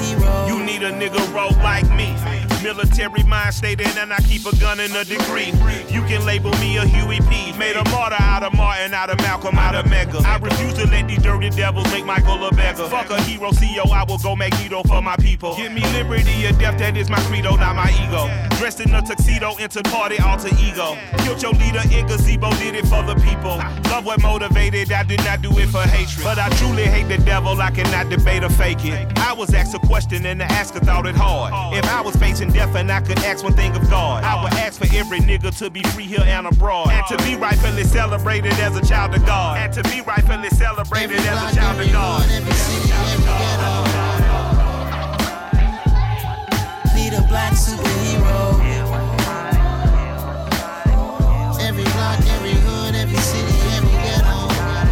superhero. You need a nigga roll like me. Military mind stated, and I keep a gun and a degree. You can label me a Huey P. Made a martyr out of Martin, out of Malcolm, out of Mega. I refuse to let these dirty devils make Michael a beggar. Fuck a hero, CEO, I will go Magneto for my people. Give me liberty or death, that is my credo, not my ego. Dressed in a tuxedo, into party, alter ego. Killed your leader in gazebo, did it for the people. Love what motivated, I did not do it for hatred. But I truly hate the devil, I cannot debate or fake it. I was asked a question and the asker thought it hard. If I was facing death and I could ask one thing of God, I would ask for every nigga to be free here and abroad, and to be rightfully celebrated as a child of God, and to be rightfully celebrated as a child of God. Every city, every ghetto. Need a black superhero. Every block, every hood, every city, every ghetto.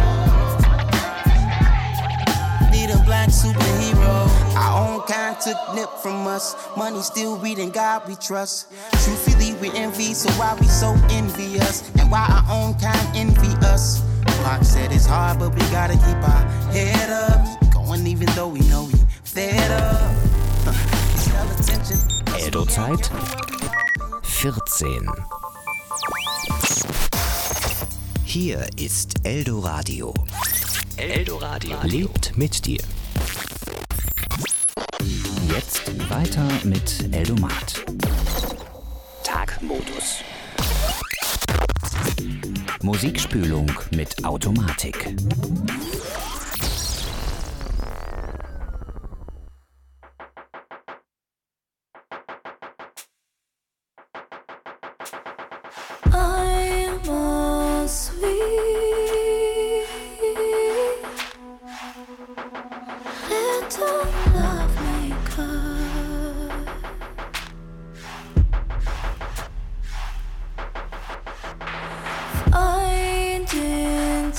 Need a black superhero. Our own kind took nip from us. Money still reading God we trust. Truthfully we envy, so why we so envious? And why our own kind envy us? Pac said it's hard, but we gotta keep our head up. Keep going even though we know we fed up. Eldo-Zeit 14. Hier ist Eldoradio. Eldoradio lebt mit dir. Jetzt weiter mit Eldomat. Tagmodus. Musikspülung mit Automatik. I'm a sweet little lovemaker. Finding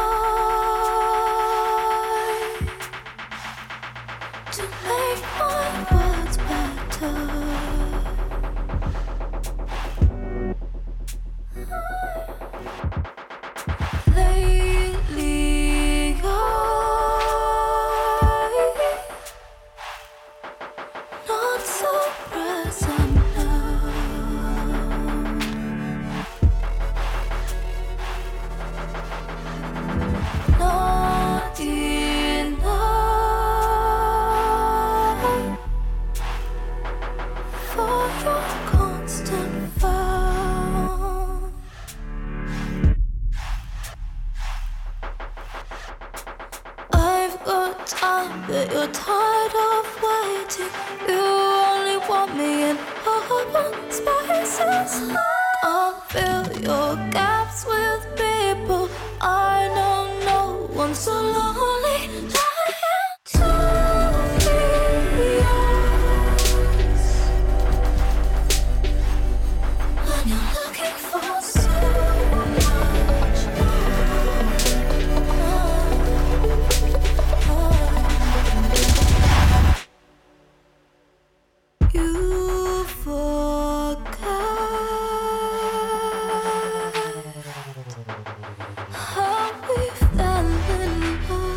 time to make my words better. Lately, not so present now. Not enough for your constant frown. I've got time, but you're tired of waiting. You only want me in open spaces. Can't fill your gaps with people. I don't know, I'm so lonely. Trying to be yours when you're looking for so much. You forgot how we fell in love.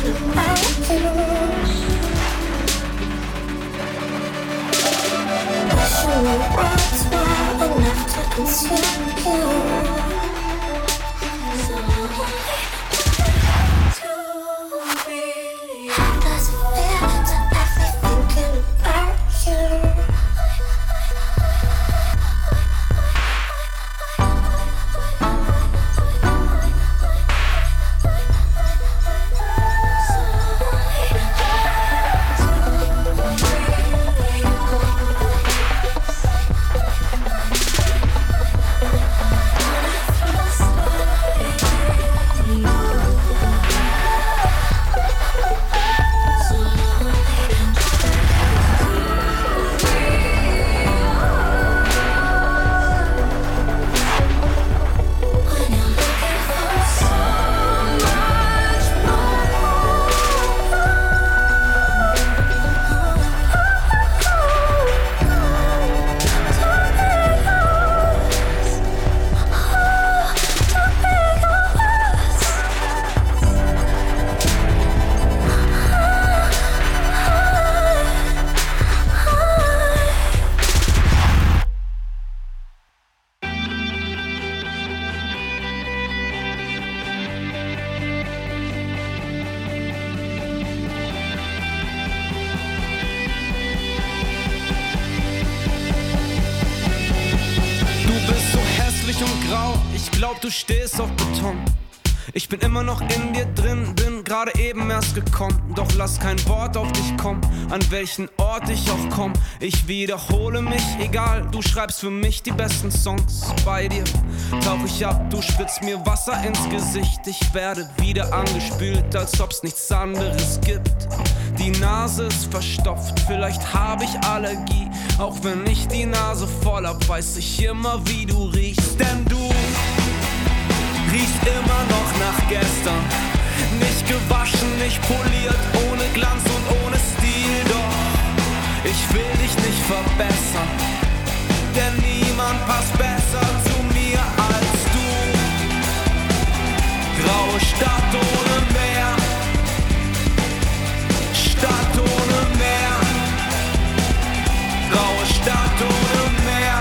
Du stehst auf Beton. Ich bin immer noch in dir drin, bin gerade eben erst gekommen. Doch lass kein Wort auf dich kommen, an welchen Ort ich auch komm. Ich wiederhole mich, egal, du schreibst für mich die besten Songs. Bei dir tauch ich ab, du spritzt mir Wasser ins Gesicht. Ich werde wieder angespült, als ob's nichts anderes gibt. Die Nase ist verstopft, vielleicht hab ich Allergie. Auch wenn ich die Nase voll hab, weiß ich immer, wie du riechst. Denn du riechst immer noch nach gestern. Nicht gewaschen, nicht poliert, ohne Glanz und ohne Stil. Doch ich will dich nicht verbessern, denn niemand passt besser zu mir als du. Graue Stadt ohne Meer, Stadt ohne Meer. Graue Stadt ohne Meer.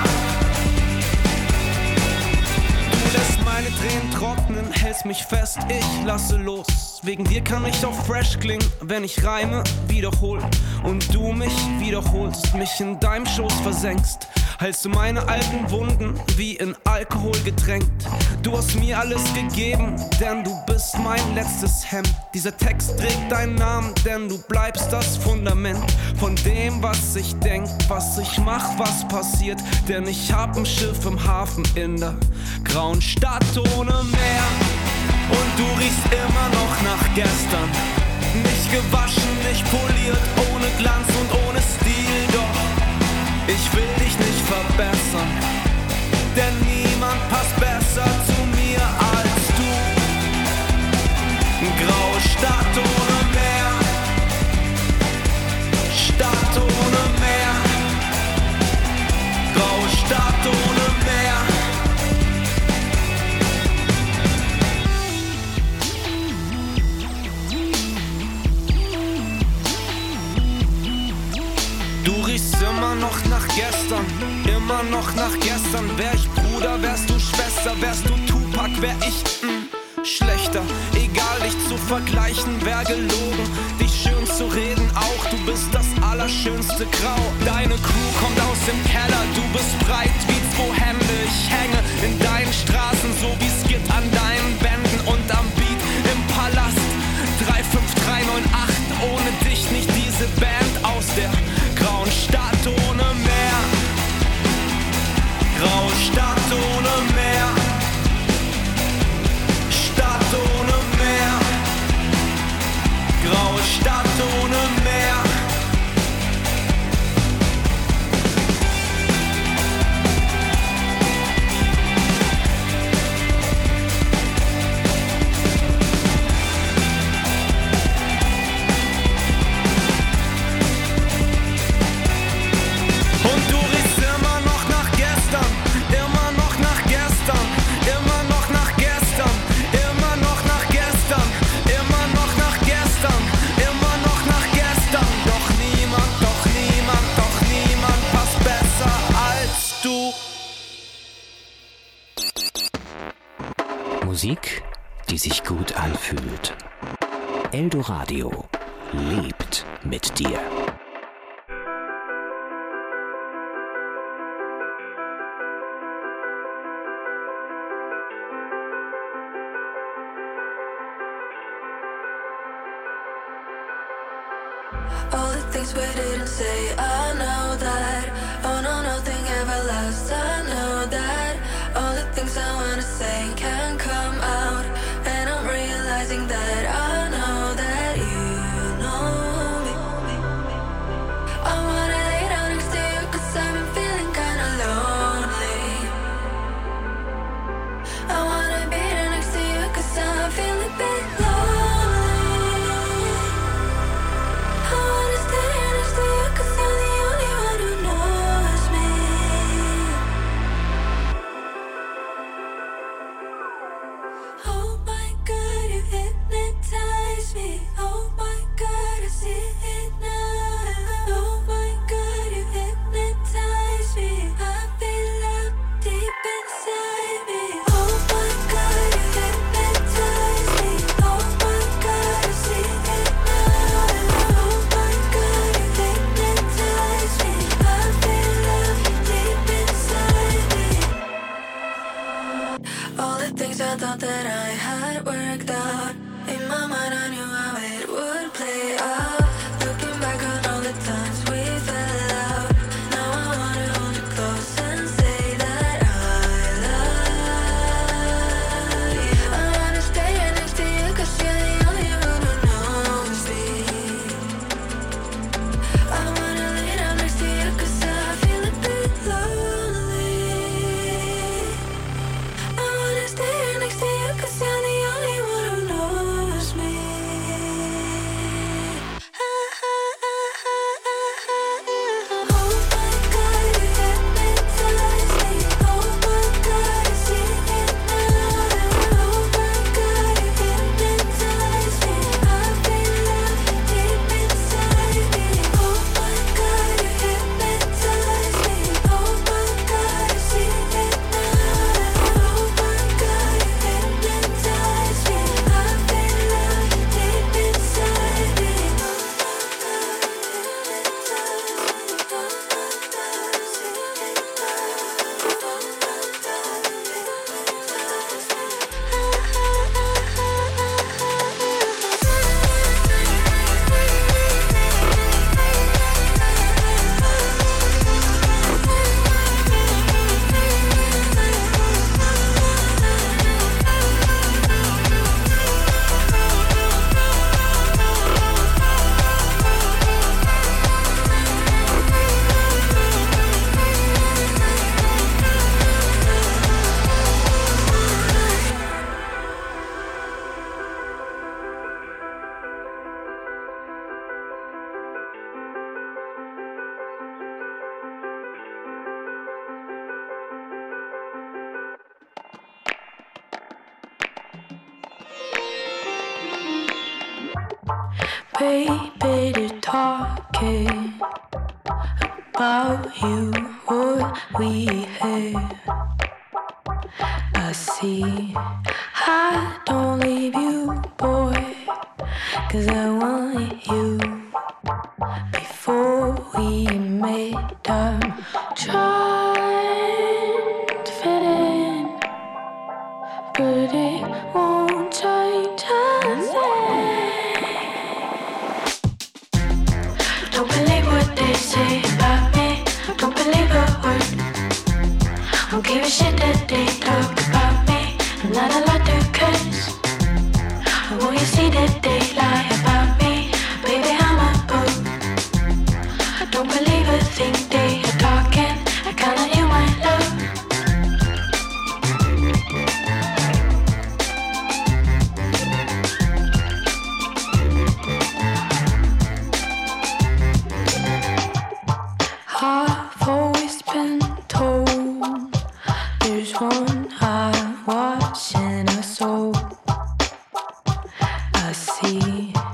Du lässt meine Tränen trocknen, hältst mich fest, ich lasse los. Wegen dir kann ich auch fresh klingen, wenn ich reime, wiederhol. Und du mich wiederholst, mich in deinem Schoß versenkst. Heilst du meine alten Wunden, wie in Alkohol getränkt. Du hast mir alles gegeben, denn du bist mein letztes Hemd. Dieser Text trägt deinen Namen, denn du bleibst das Fundament von dem, was ich denk, was ich mach, was passiert. Denn ich hab ein Schiff im Hafen in der grauen Stadt ohne Meer. Und du riechst immer noch nach gestern. Nicht gewaschen, nicht poliert, ohne Glanz und ohne Stil. Doch ich will dich nicht verbessern, denn niemand passt besser zu mir als du. Graue Stadt ohne Meer, Stadt ohne Meer. Graue Stadt ohne Meer. Du riechst immer noch nach gestern, immer noch nach gestern. Wär ich Bruder, wärst du Schwester, wärst du Tupac, wär ich schlechter. Egal, dich zu vergleichen, wär gelogen. Dich schön zu reden auch, du bist das allerschönste Grau. Deine Crew kommt aus dem Keller, du bist breit wie 2 Hände. Ich hänge in deinen Straßen, so wie Skit an deinen Wänden. Und am Beat im Palast 35398. Ohne dich nicht diese Band aus der grauen Stadt ohne Meer. Graue Stadt ohne Meer. Stadt ohne Meer. Graue Stadt ohne Meer. Immer noch nach gestern, die sich gut anfühlt. Eldoradio lebt mit dir. All the things we didn't say, I know that. Oh no, nothing ever lasts, I know that. All the things I wanna say can't come out, and I'm realizing that I know that you know me. I wanna lay down next to you 'cause I've been feeling kinda lonely. I wanna be there next to you 'cause I'm feeling a bit lonely. I wanna stay next to you 'cause you're the only one who knows me. Oh my God, you hypnotize me. Oh my God, I see it now. Oh my God, you hypnotize me. I feel love deep inside me. Oh my God, you hypnotize me. Oh my God, I see it now. Oh my God, you hypnotize me. I feel love deep inside me. All the things I thought that I had worked out, in my mind I knew how it would play out. Looking back on all the times we fell out, now I wanna hold you close and say that I love you. I wanna stay next to you 'cause you're the only one who knows me. I wanna lay down next to you 'cause I feel a bit lonely. I wanna stay next to you 'cause you're the only one who knows me. Oh my God, you hypnotize me. Oh my God, I see it now. Oh my God, you hypnotize me. I feel love deep inside me. Oh my God, you hypnotize me. Oh my God, I see it now. Oh my God, you hypnotize me. I feel love deep inside me. Baby, they're talking about you, what we have. I see, I don't leave you, boy, 'cause I want you before we made up. Trying to fit in, but it won't change a thing. Don't believe what they say about me. Don't believe a word. Don't give a shit that they talk about me. I'm not allowed to curse. Won't you see that they lie about me? Baby, I'm a fool. Don't believe a thing they are talking. I count on you, my love. I've always been told there's one eye watching us all. I see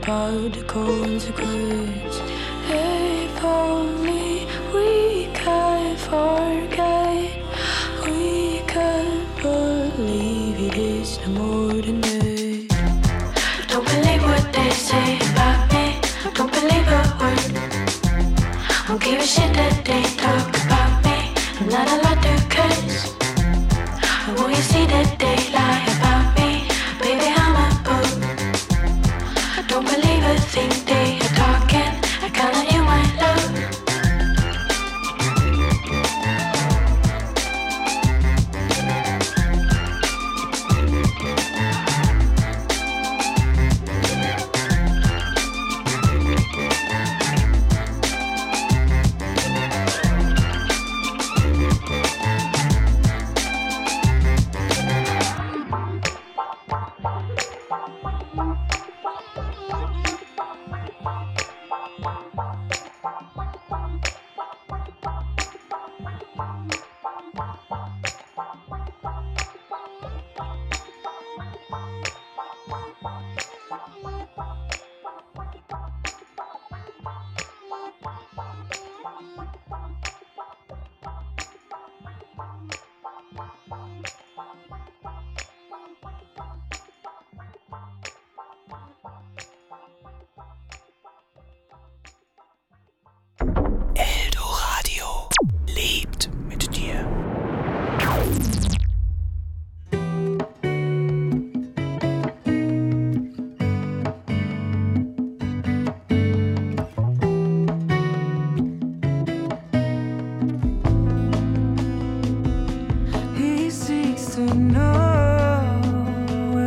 about the consequence. If only we could forget, we could believe it is no more than that. Don't believe what they say about me, don't believe a word. Don't give a shit that they talk about me, I'm not allowed to curse. And when you see that they lie about me, baby I'm a fool. I don't believe a thing they are talking, I count on you my love. Eldoradio lebt mit dir. He seeks to know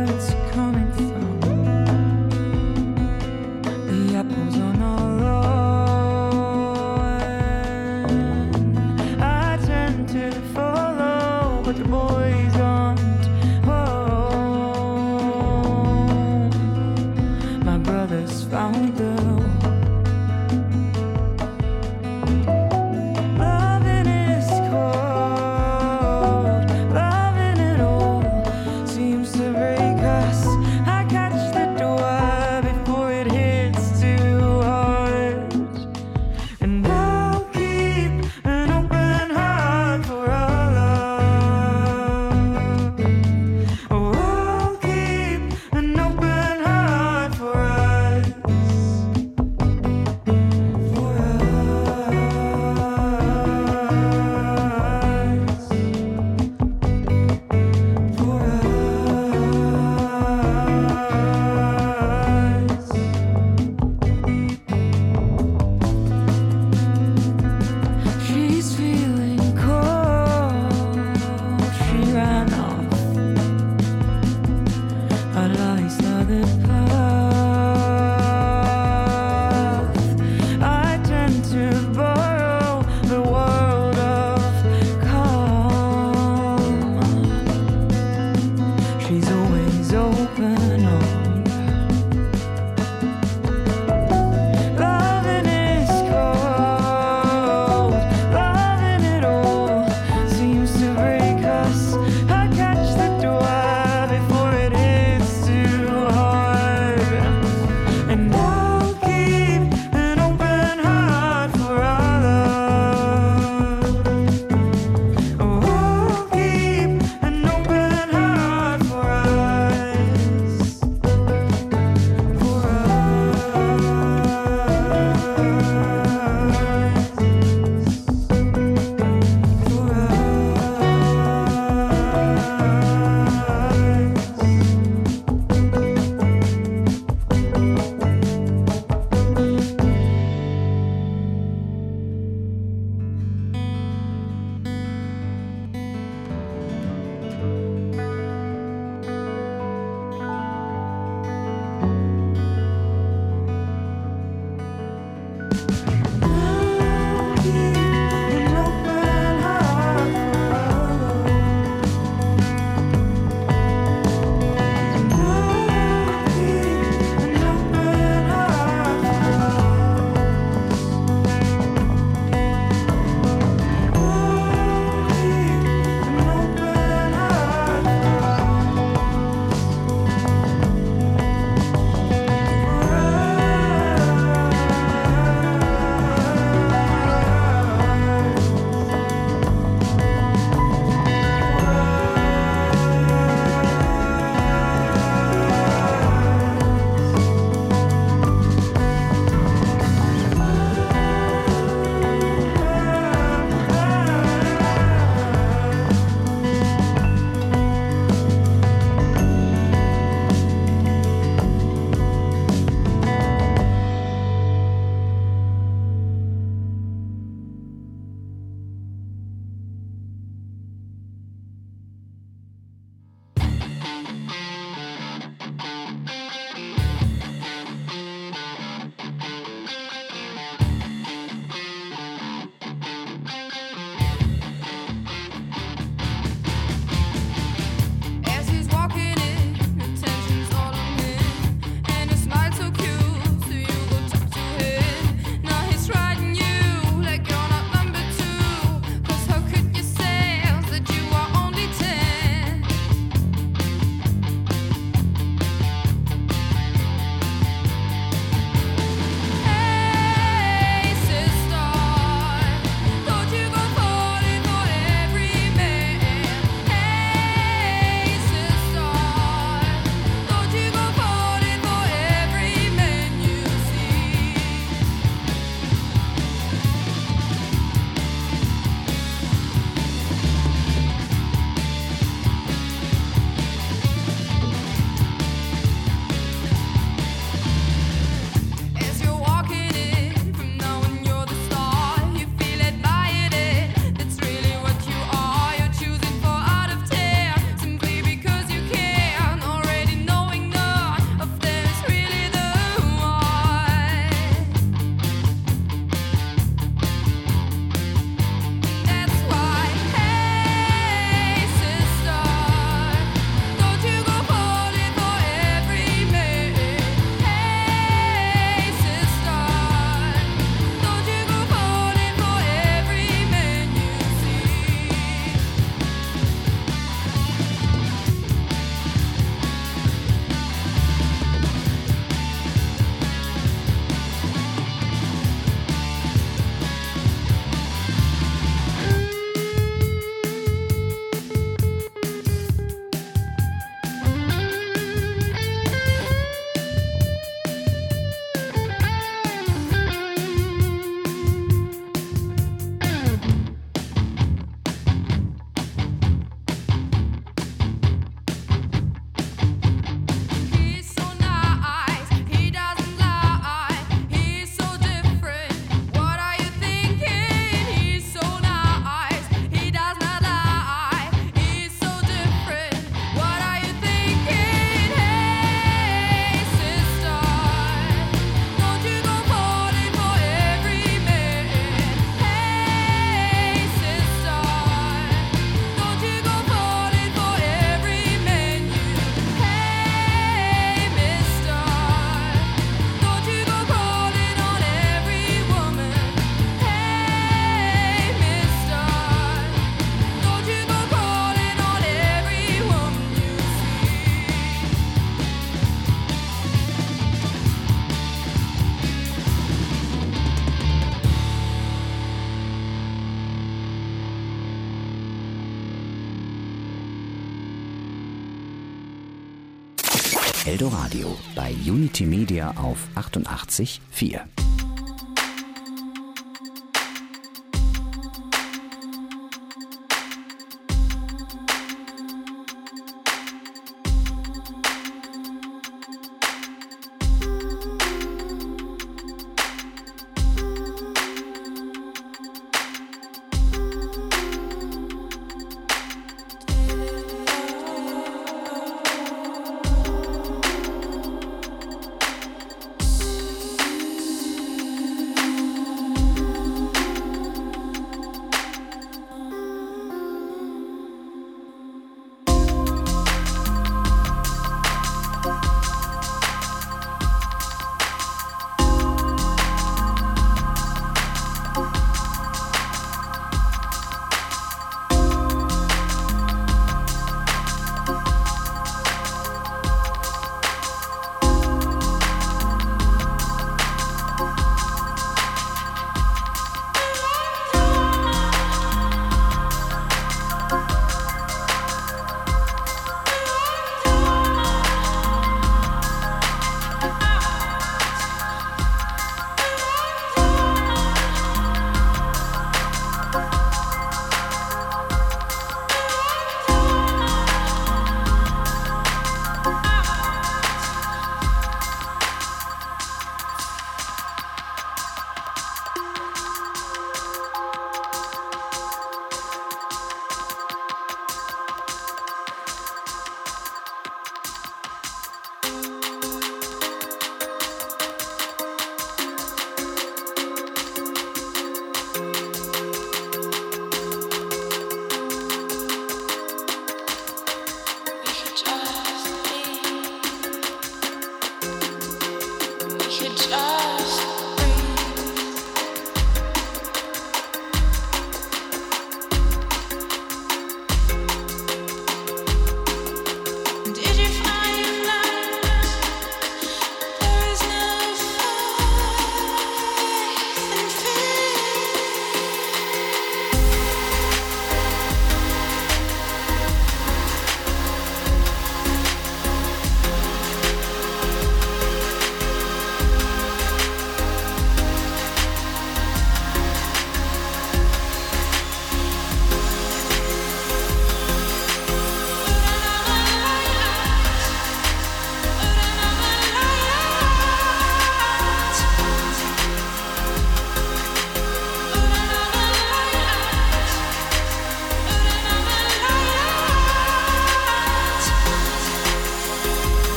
Eldoradio bei Unity Media auf 88,4.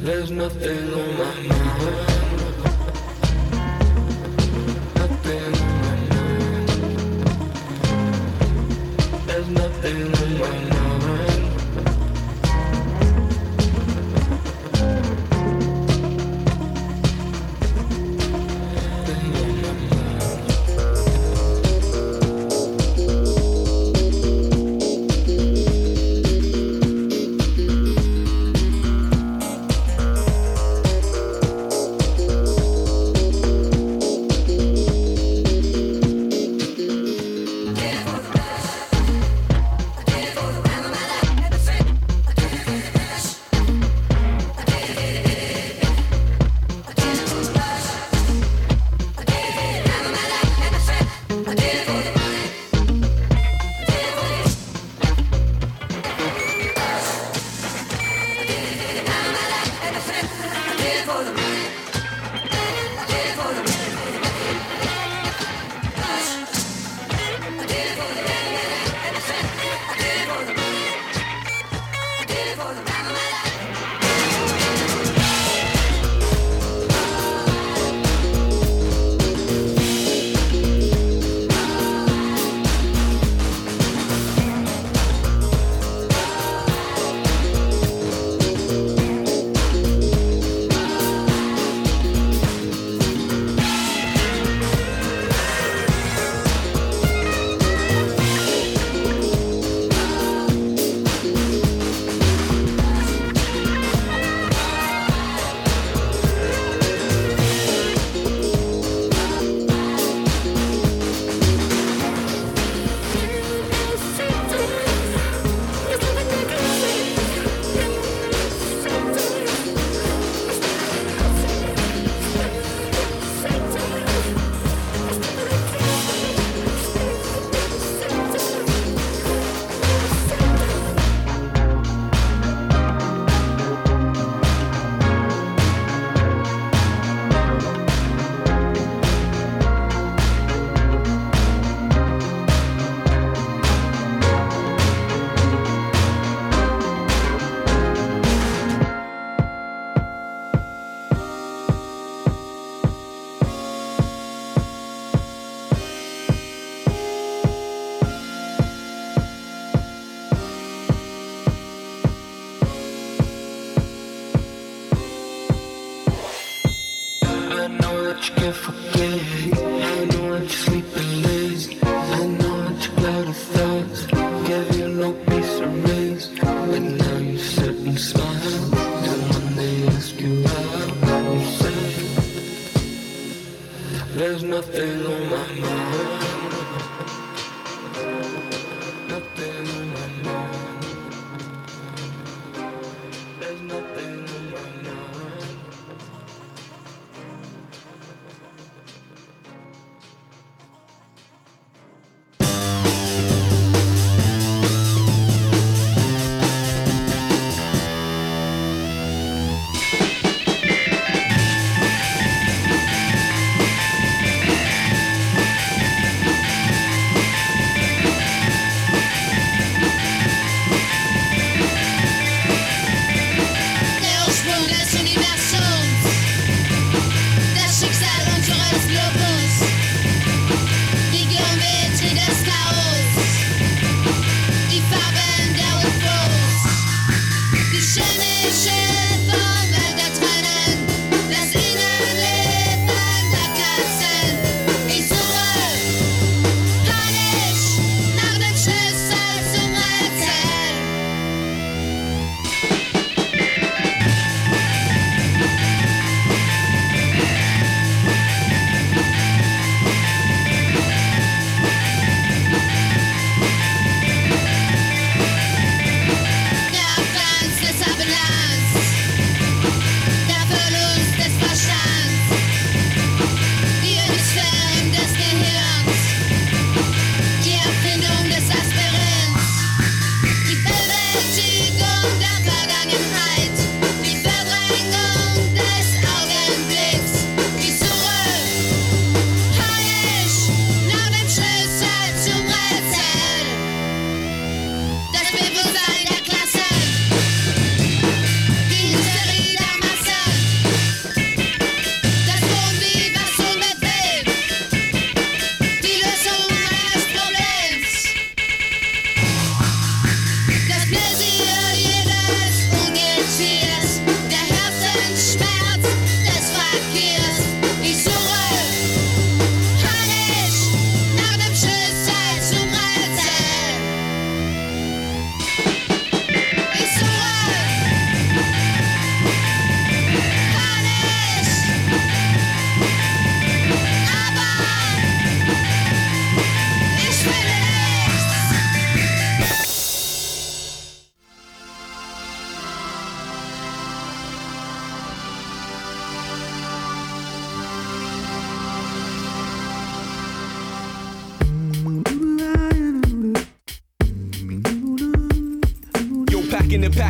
There's nothing on my mind. Nothing on my mind. There's nothing on my mind. There's nothing on my mind. Nothing on my mind. There's nothing on my mind.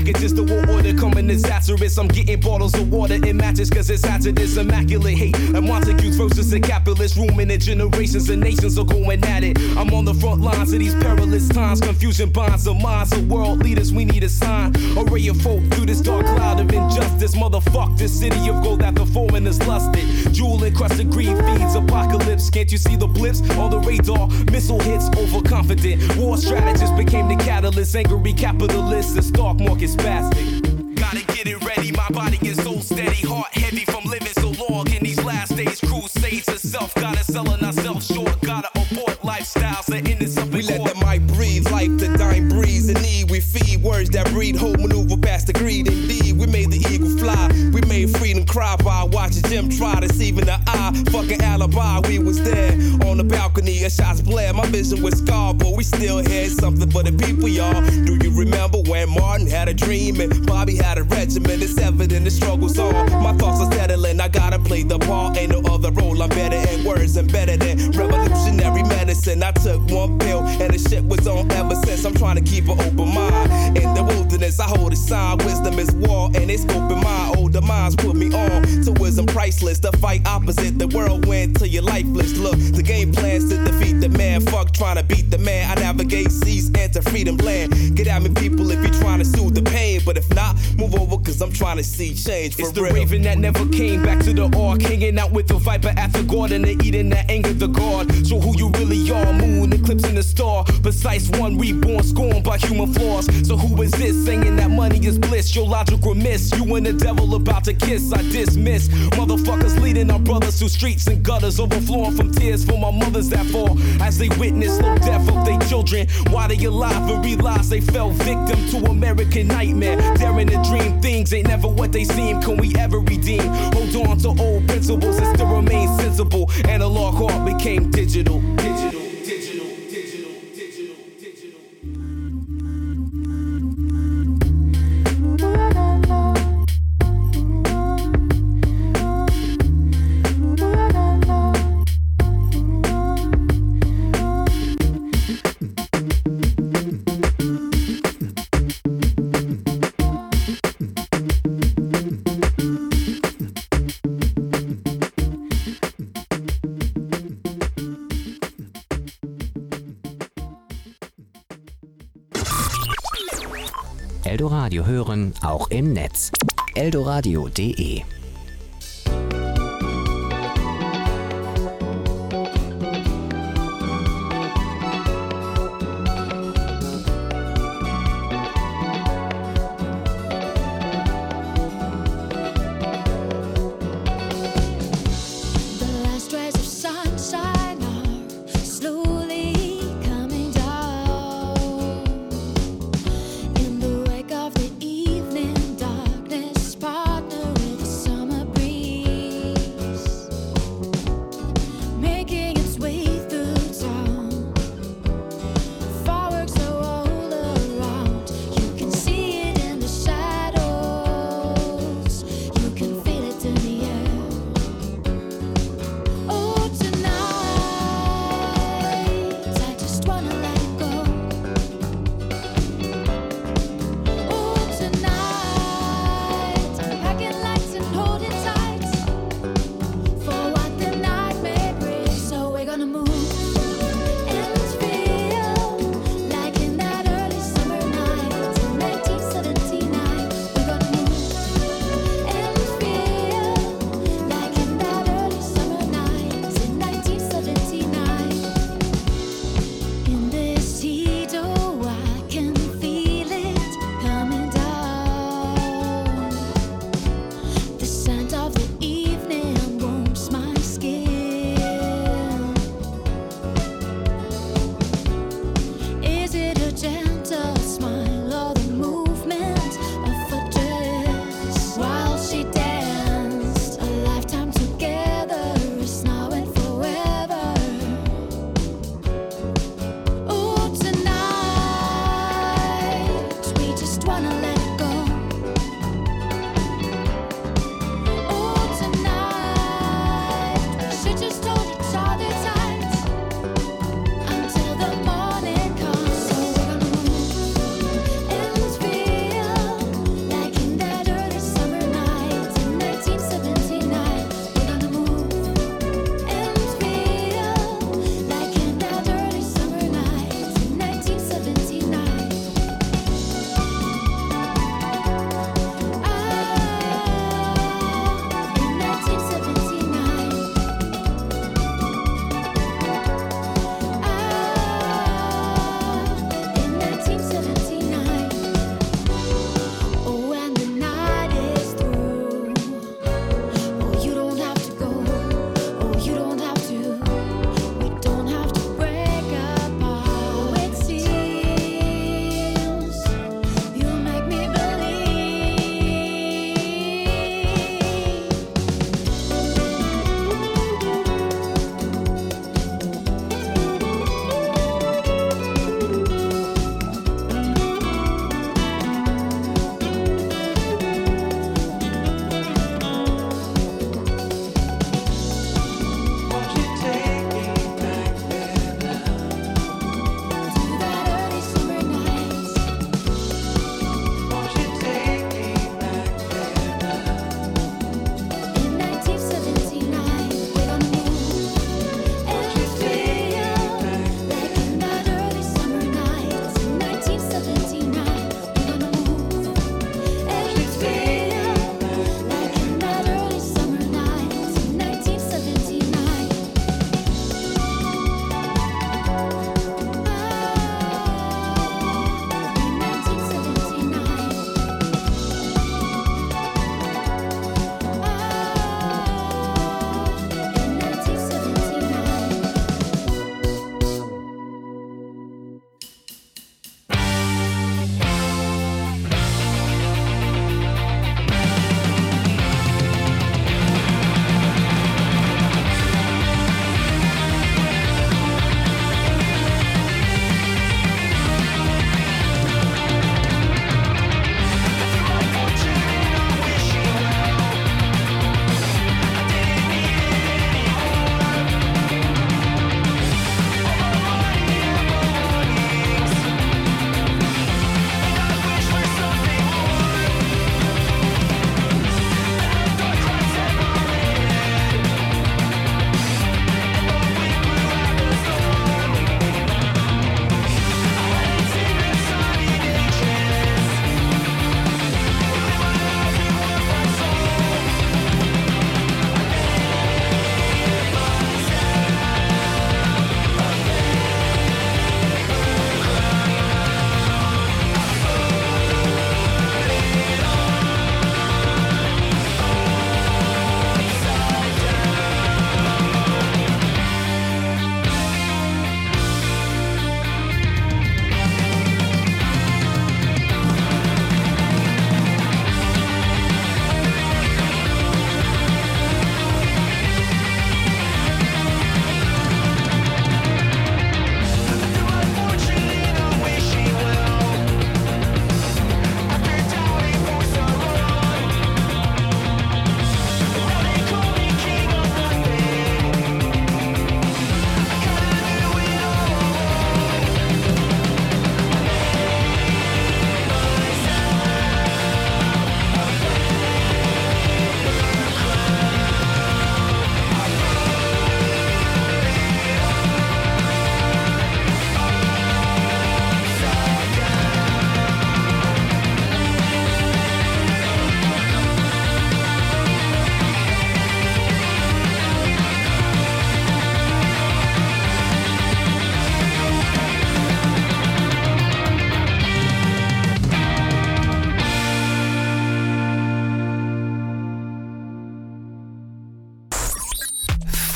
packages, the war order coming disastrous. I'm getting bottles of water in matches cause it's hazardous. Immaculate hate and Montagues versus the capitalist. Rooming in generations and nations are going at it. I'm on the front lines of these perilous times. Confusion bonds the minds of world leaders. We need a sign. A ray of hope through this dark cloud of injustice. Motherfuck this city of gold that the foreigners lusted. Jewel encrusted greed feeds apocalypse. Can't you see the blips on the radar? Missile hits overconfident. War strategists became the catalyst. Angry capitalists and stock market spastic. Gotta get it ready. My body is so steady. Heart heavy from living so long in these last days. Crusades of self. Gotta selling ourselves short. Gotta abort lifestyles that end in something. We let the mic breathe. Life the dying breeze. In need we feed words that breed hope. Maneuver past the greed. Indeed, we made the eagle fly. We made freedom cry by watching Jim try deceiving the eye. Fucking alibi, we was there on the balcony. A shots blare. My vision was scarred, but we still had something for the people, y'all. Do you remember when Martin had a dream and Bobby had a regiment? It's evident the struggle's on. My thoughts are settling. I gotta play the part. Ain't no other role. I'm better at words and better than revolutionary medicine. I took one pill and the shit was on ever since. I'm trying to keep an open mind. In the wilderness, I hold a sign. Wisdom is war and it's open mind. Older minds put me on to wisdom priceless. The fight opposite the whirlwind till you're lifeless. Look, the game plans to defeat the man. Fuck trying to beat the man. I navigate seas, enter freedom land. Get at me, people, if you're trying to soothe the pain. But if not, move over, cause I'm trying to see change for it's real. The raven that never came back to the ark. Hanging out with the viper at the garden and eating that anger the god. Show who you really are. Moon eclipsing the star. Precise one reborn, scorned by human flaws. So who is this saying that money is bliss? Your logic remiss. You and the devil about to kiss. I dismiss motherfuckers leading our brothers through streets and gutters, overflowing from tears for my mothers that fall as they witness slow death of their children while they alive and realize they fell victim to American nightmare. Daring to dream things ain't never what they seem. Can we ever redeem? Hold on to old principles and still remain sensible. Analog heart became digital. Digital. Eldoradio hören, auch im Netz. eldoradio.de Darkness partner with the sun.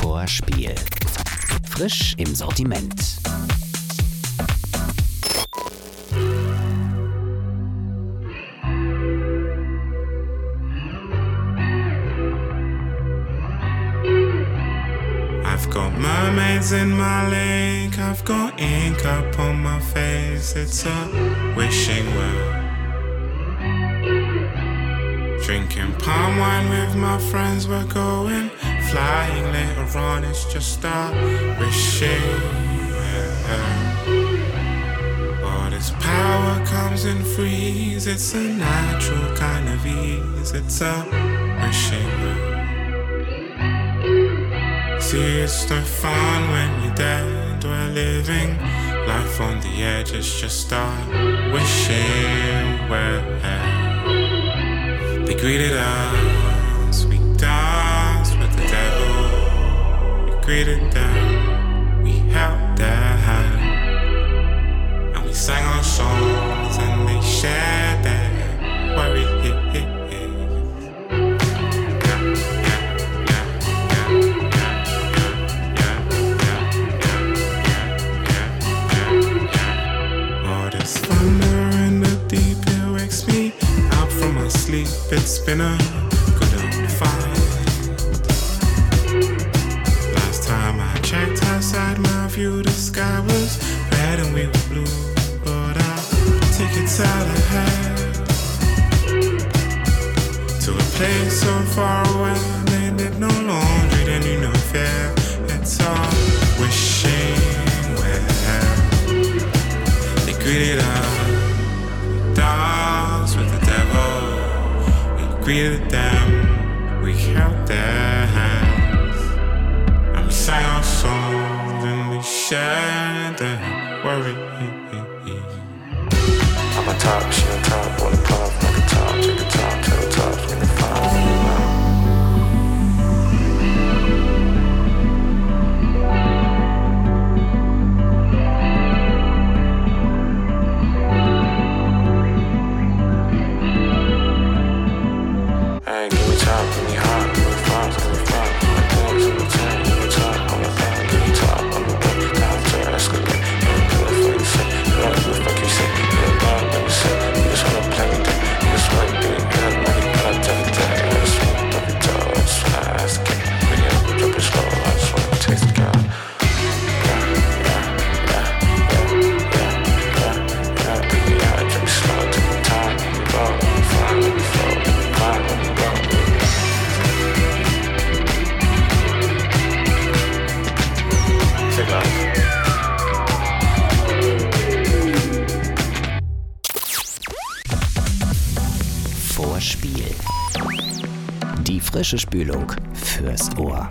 Vorspiel. Frisch im Sortiment. I've got mermaids in my lake, I've got ink up on my face, it's a wishing well. Drinking palm wine with my friends, we're going flying later on, it's just a wishing well. All this power comes in threes, it's a natural kind of ease, it's a wishing well. See, it's no fun when you're dead, we're living life on the edge, it's just a wishing well. They greeted us, we danced with the devil. We greeted them, we held their hand, and we sang our songs and they shared their worries. Sleep, it's been a good old fight. Last time I checked outside my view, the sky was red and we were blue, but I'll take it out ahead to a place so far away. They did no laundry, they knew no fear. It's all wishing well. They greeted us, danced with the devil. Greeted them, we held their hands, and we sang our songs and we shared their worries. I'm a top, she on top, wanna pop like a top, take a top, to the top, give me five. Vorspiel. Die frische Spülung fürs Ohr.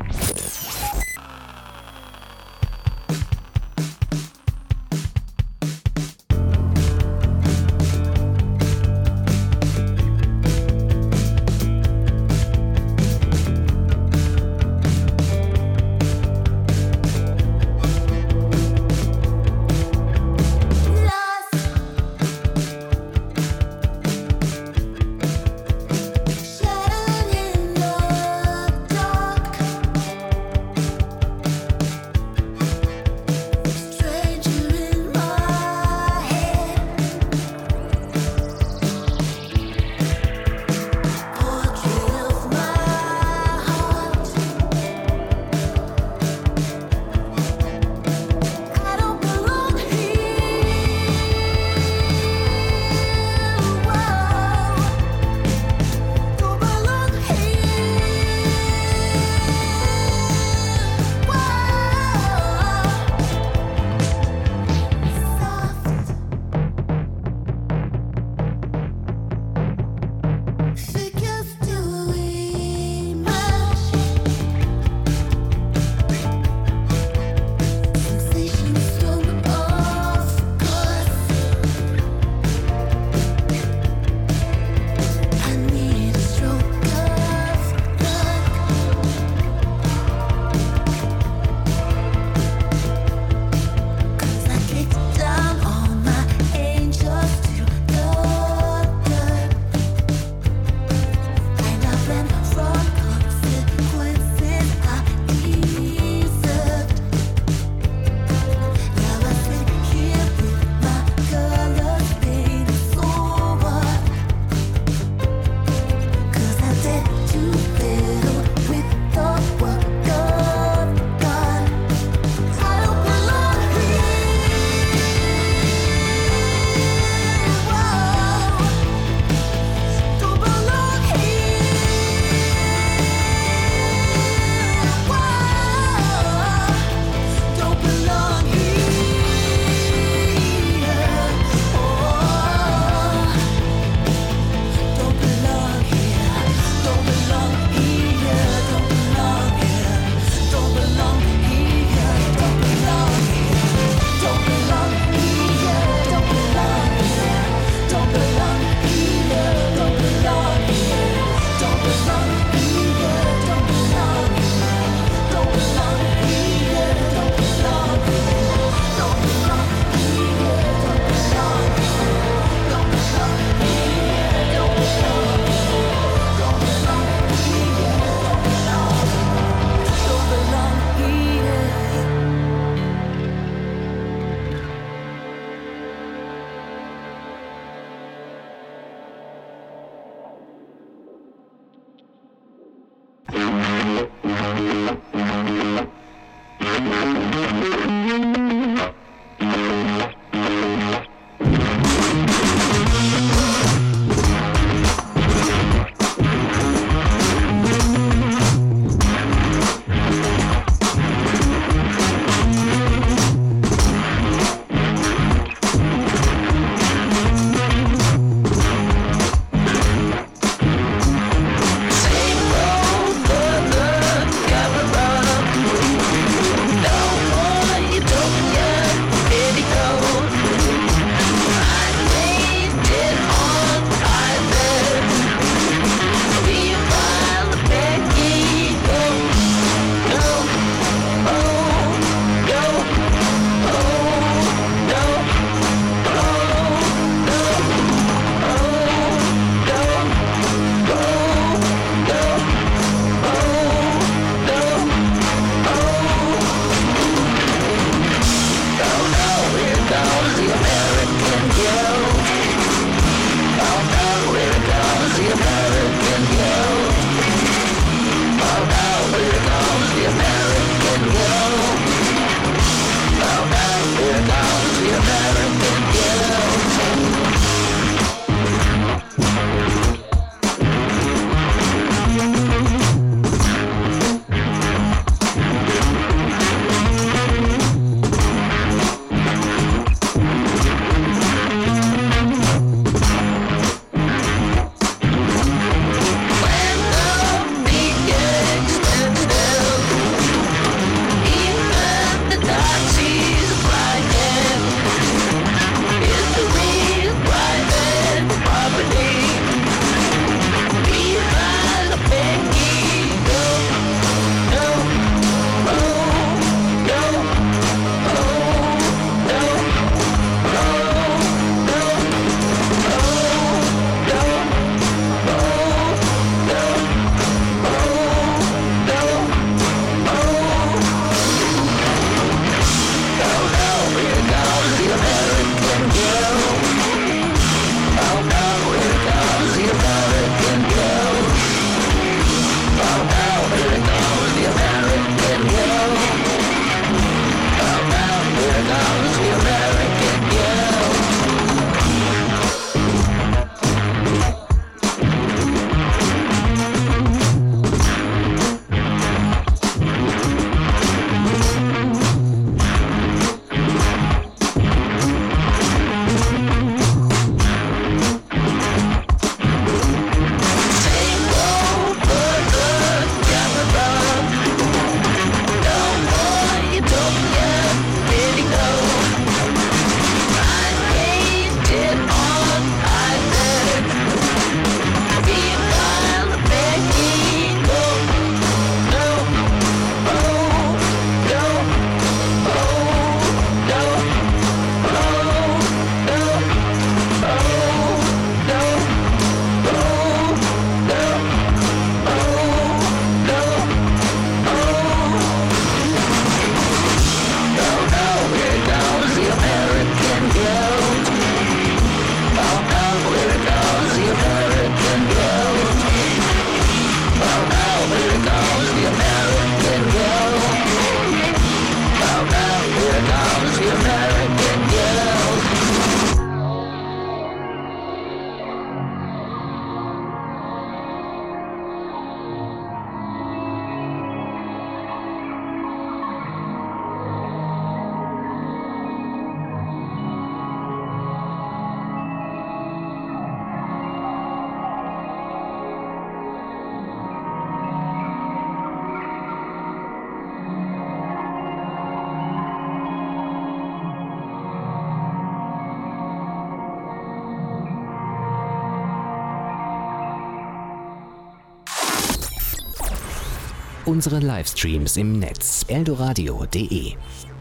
Unsere Livestreams im Netz eldoradio.de.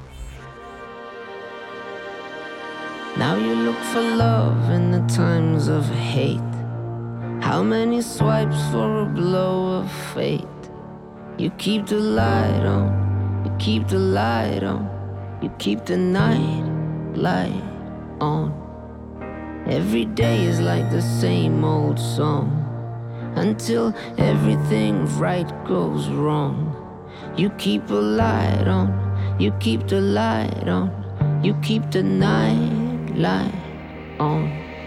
Now you look for love in the times of hate. How many swipes for a blow of fate? You keep the light on, you keep the light on, you keep the night light on. Every day is like the same old song. until everything right goes wrong. You keep a light on, you keep the light on, you keep the night light on.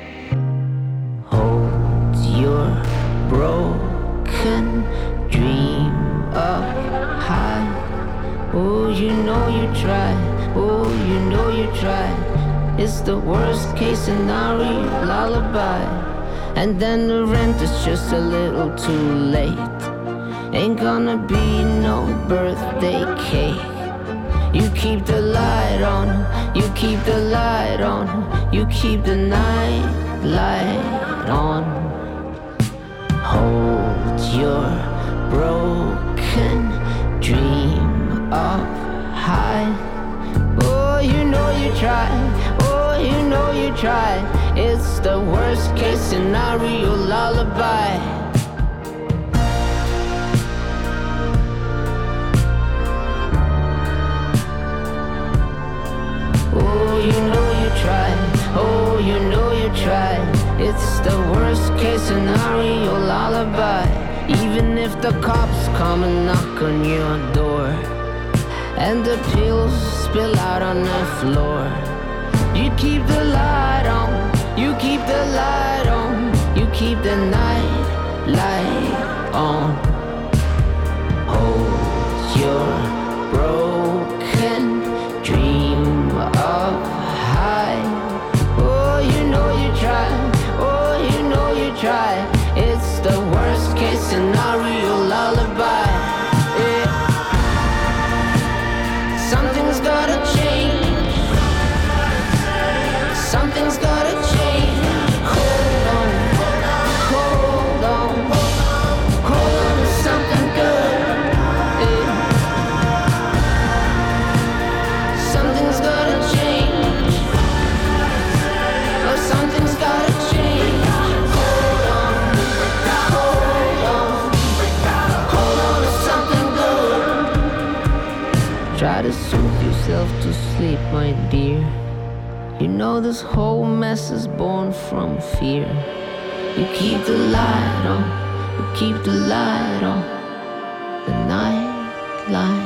Hold your broken dream up high. Oh, you know you try, oh, you know you try. It's the worst case scenario lullaby. And then the rent is just a little too late. Ain't gonna be no birthday cake. You keep the light on, you keep the light on, you keep the night light on. Hold your broken dream up high. Oh, you know you try, oh, you know you try. It's the worst case scenario lullaby. Oh, you know you try, oh, you know you try. It's the worst case scenario lullaby. Even if the cops come and knock on your door and the pills spill out on the floor, you keep the light on, you keep the light on, you keep the night light on. Hold your broken dream up high. Oh, you know you try, oh, you know you try. It's the worst case scenario lullaby. Yeah. Something's gotta change. Something's gotta change. Hold on, hold on, hold on to something good. Yeah. Something's gotta change. Oh, something's gotta change. Hold on, hold on, hold on to something good. Try to soothe yourself to sleep, my dear. You know this whole mess is born from fear. You keep the light on, you keep the light on, the night light.